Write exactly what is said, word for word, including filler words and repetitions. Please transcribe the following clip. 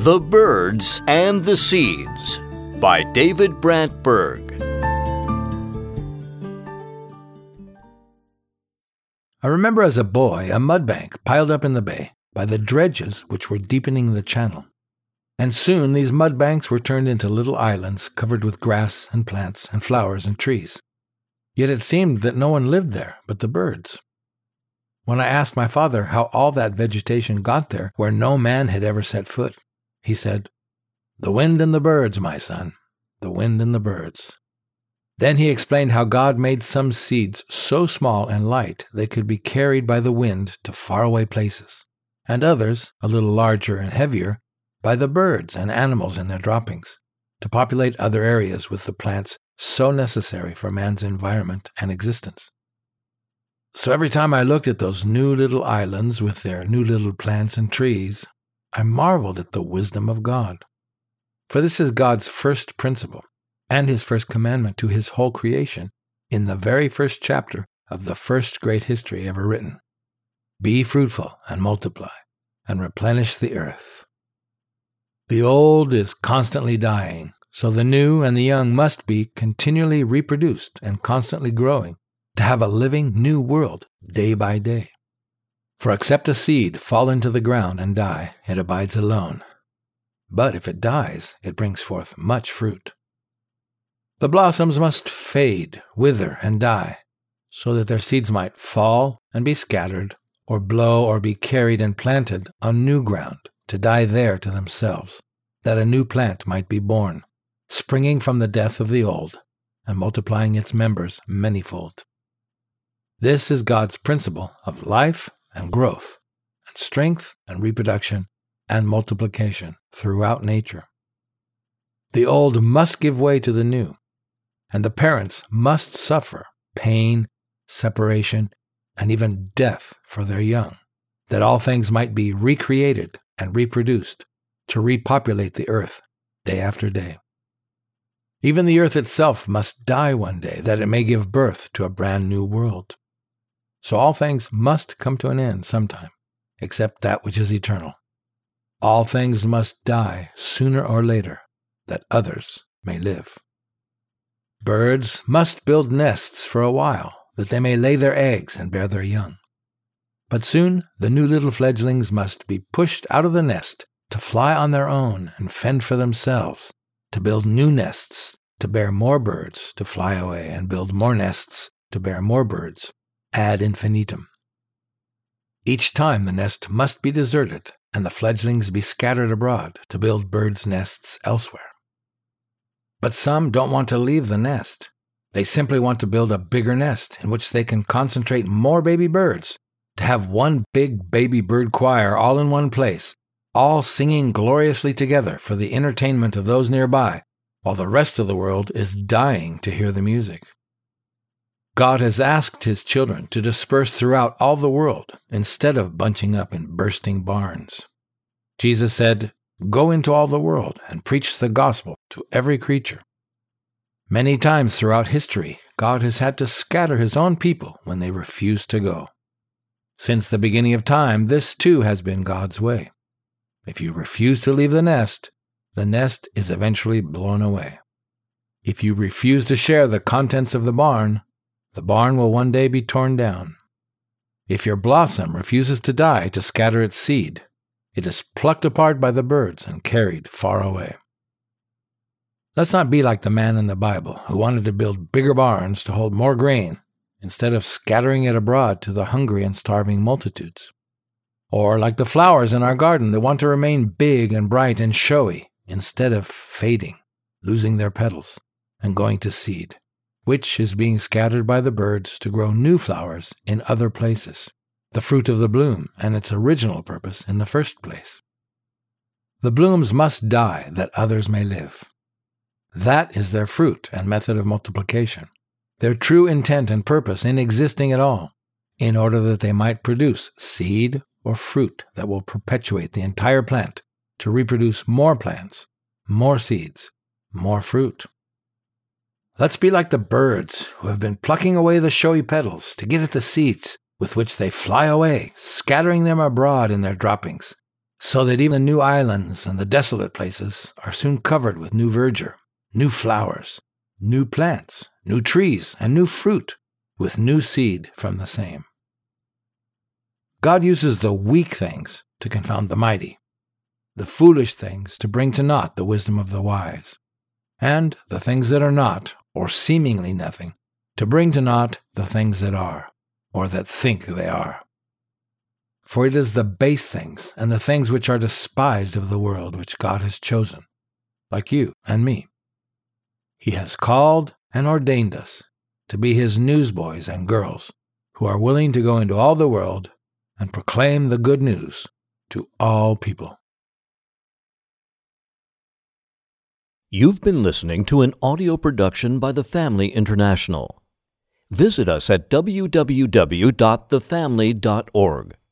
The Birds and the Seeds by David Brant Berg. I remember as a boy a mudbank piled up in the bay by the dredges which were deepening the channel. And soon these mudbanks were turned into little islands covered with grass and plants and flowers and trees. Yet it seemed that no one lived there but the birds. When I asked my father how all that vegetation got there where no man had ever set foot, he said, "The wind and the birds, my son, the wind and the birds." Then he explained how God made some seeds so small and light they could be carried by the wind to faraway places, and others, a little larger and heavier, by the birds and animals in their droppings, to populate other areas with the plants so necessary for man's environment and existence. So every time I looked at those new little islands with their new little plants and trees, I marveled at the wisdom of God. For this is God's first principle and his first commandment to his whole creation in the very first chapter of the first great history ever written. Be fruitful and multiply and replenish the earth. The old is constantly dying, so the new and the young must be continually reproduced and constantly growing to have a living new world day by day. For except a seed fall into the ground and die, it abides alone. But if it dies, it brings forth much fruit. The blossoms must fade, wither, and die, so that their seeds might fall and be scattered, or blow or be carried and planted on new ground, to die there to themselves, that a new plant might be born, springing from the death of the old, and multiplying its members manyfold. This is God's principle of life and growth, and strength and reproduction and multiplication throughout nature. The old must give way to the new, and the parents must suffer pain, separation, and even death for their young, that all things might be recreated and reproduced to repopulate the earth day after day. Even the earth itself must die one day, that it may give birth to a brand new world. So all things must come to an end sometime, except that which is eternal. All things must die sooner or later, that others may live. Birds must build nests for a while, that they may lay their eggs and bear their young. But soon the new little fledglings must be pushed out of the nest to fly on their own and fend for themselves, to build new nests, to bear more birds, to fly away and build more nests, to bear more birds, ad infinitum. Each time the nest must be deserted and the fledglings be scattered abroad to build birds' nests elsewhere. But some don't want to leave the nest. They simply want to build a bigger nest in which they can concentrate more baby birds, to have one big baby bird choir all in one place, all singing gloriously together for the entertainment of those nearby, while the rest of the world is dying to hear the music. God has asked his children to disperse throughout all the world instead of bunching up in bursting barns. Jesus said, "Go into all the world and preach the gospel to every creature." Many times throughout history, God has had to scatter his own people when they refused to go. Since the beginning of time, this too has been God's way. If you refuse to leave the nest, the nest is eventually blown away. If you refuse to share the contents of the barn, the barn will one day be torn down. If your blossom refuses to die to scatter its seed, it is plucked apart by the birds and carried far away. Let's not be like the man in the Bible who wanted to build bigger barns to hold more grain instead of scattering it abroad to the hungry and starving multitudes. Or like the flowers in our garden that want to remain big and bright and showy instead of fading, losing their petals, and going to seed, which is being scattered by the birds to grow new flowers in other places, the fruit of the bloom and its original purpose in the first place. The blooms must die that others may live. That is their fruit and method of multiplication, their true intent and purpose in existing at all, in order that they might produce seed or fruit that will perpetuate the entire plant to reproduce more plants, more seeds, more fruit. Let's be like the birds who have been plucking away the showy petals to get at the seeds with which they fly away, scattering them abroad in their droppings, so that even the new islands and the desolate places are soon covered with new verdure, new flowers, new plants, new trees, and new fruit, with new seed from the same. God uses the weak things to confound the mighty, the foolish things to bring to naught the wisdom of the wise, and the things that are not, or seemingly nothing, to bring to naught the things that are, or that think they are. For it is the base things and the things which are despised of the world which God has chosen, like you and me. He has called and ordained us to be his newsboys and girls who are willing to go into all the world and proclaim the good news to all people. You've been listening to an audio production by The Family International. Visit us at w w w dot the family dot org.